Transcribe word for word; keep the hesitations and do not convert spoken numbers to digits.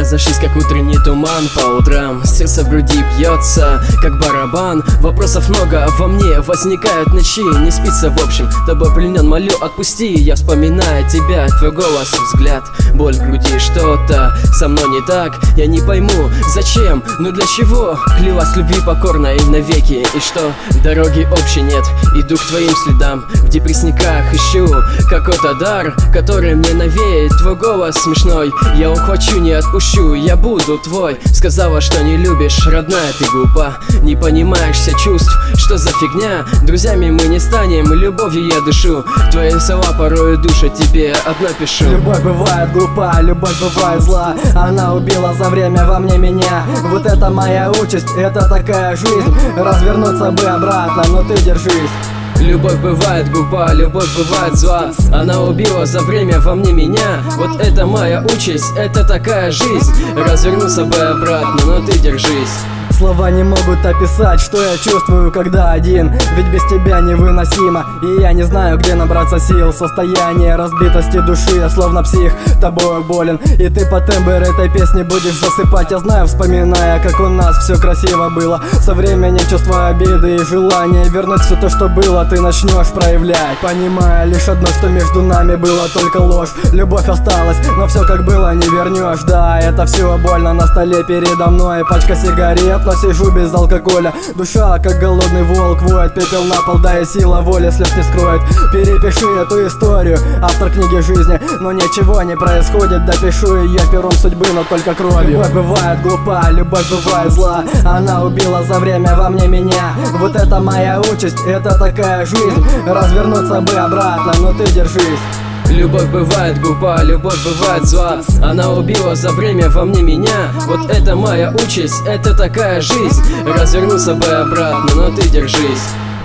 разошлись, как утренний туман. По утрам сердце в груди бьется, как барабан. Вопросов много во мне возникают ночи. Не спится в общем, тобой пленен, молю, отпусти. Я вспоминаю тебя, твой голос, взгляд, боль в груди. Что-то со мной не так, я не пойму, зачем, ну для чего? Клялась любви покорной навеки, и что? Дороги общей нет, иду к твоим следам. В депрессниках ищу какой-то дар, который мне навеет твой голос смешной. Я ухвачу, не отпущу, я буду твой. Сказала, что не любишь, родная, ты глупа. Не понимаешь все чувств, что за фигня? Друзьями мы не станем, любовью я дышу. Твои слова порою душат, тебе одно пишу. Любовь бывает глупа, любовь бывает зла. Она убила за время во мне меня. Вот это моя участь, это такая жизнь. Развернуться бы обратно, но ты держись. Любовь бывает глупа, любовь бывает зла. Она убила за время во мне меня. Вот это моя участь, это такая жизнь. Развернуться бы обратно, но ты держись. Слова не могут описать, что я чувствую, когда один. Ведь без тебя невыносимо, и я не знаю, где набраться сил. Состояние разбитости души, я словно псих, тобою болен. И ты по тембр этой песни будешь засыпать. Я знаю, вспоминая, как у нас все красиво было. Со временем чувство обиды и желание вернуть все то, что было, ты начнешь проявлять. Понимая лишь одно, что между нами было только ложь. Любовь осталась, но все как было не вернешь. Да, это все больно, на столе передо мной пачка сигарет, но сижу без алкоголя. Душа, как голодный волк, воет, пепел на пол, да и сила воли след не скроет. Перепиши эту историю, автор книги жизни, но ничего не происходит. Допишу ее пером судьбы, но только кровью. Любовь бывает глупа, любовь бывает зла. Она убила за время во мне меня. Вот это моя участь, это такая жизнь. Развернуться бы обратно, но ты держись. Любовь бывает глупа, любовь бывает зла. Она убила за время во мне меня. Вот это моя участь, это такая жизнь. Развернуться бы обратно, но ты держись.